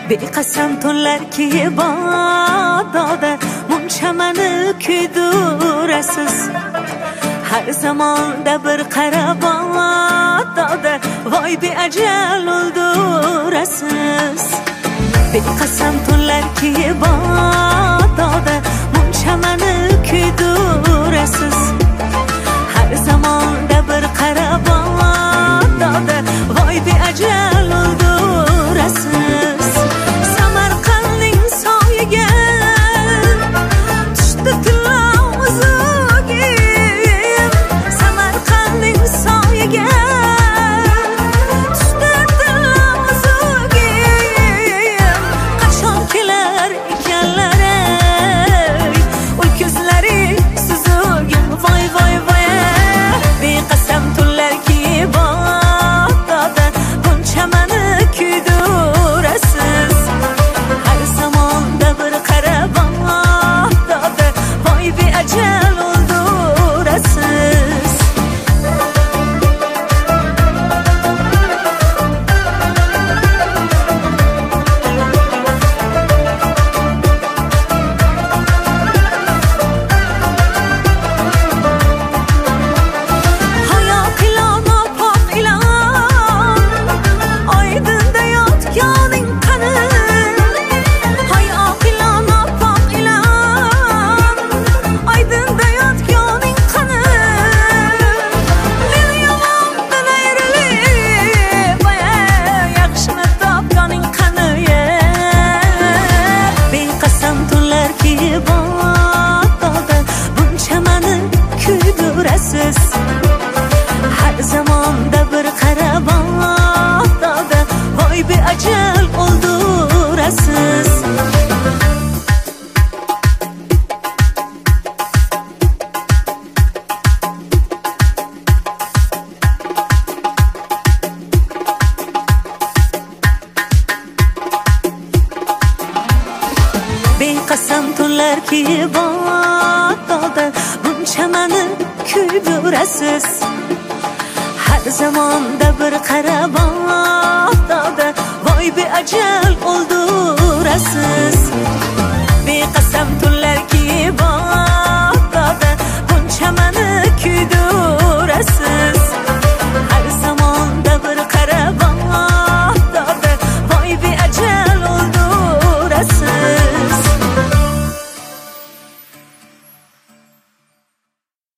beqasam tunlarki ibododa muncha meni kuydirasiz. Har zamonda bir qarab doda voy beajal o'ldirasiz. Beqasam tunlarki ibododa muncha meni kuydirasiz. Har zamonda bir qarab doda voy beajal o'ldirasiz. Samarqandning soyiga tushdi tilozugim. Samarqandning soyiga tushdi tilozugim. Qachon kelar ekanlar ey ul ko'zlari suzugim. Voy voy voy beqasam tunlarki ibododa buncha meni kuydirasiz. Har zamonda bir qarab doda voy beajal o'ldirasiz. Hayot ilona pok ilon oydinda yotganing qani. Hayot ilona pok ilon oydinda yotganing qani. Meni yomondan ayrilib yaxshini topganing qani. Beqasam tunlarki ibododa buncha meni kuydirasiz. Har zamonda bir qarab doda voy beajal o'ldirasiz. Beqasam tunlarki ibododa buncha meni kuydirasiz. Har zamonda bir qarab doda voy beajal o'ldirasiz.